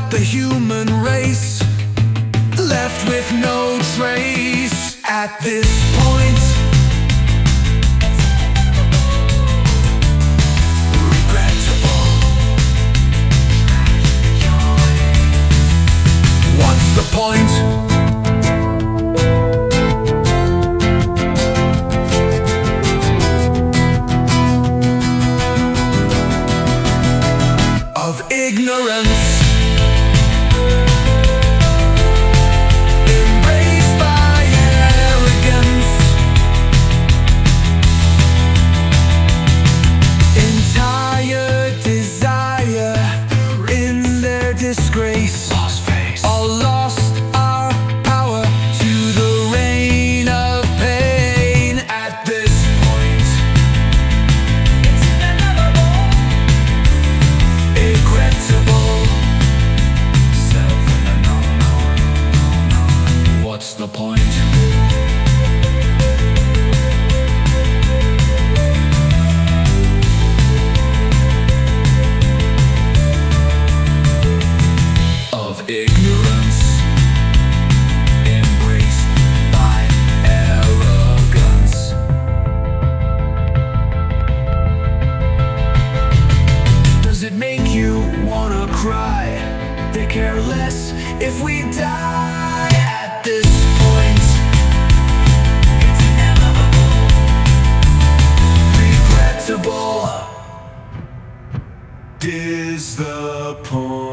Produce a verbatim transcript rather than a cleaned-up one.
the human race, left with no trace. At this point, regrettable. What's the point? Of ignorance, embraced by arrogance, entire desire in their disgrace. Lost face. All lost our power to the reign of pain. At this point, it's inevitable, regrettable, self in the no, no, no, no. What's the point? Of ignorance, embraced by arrogance. Does it make you wanna cry? They care less if we die. At this point, it's inevitable, regrettable. Is the point?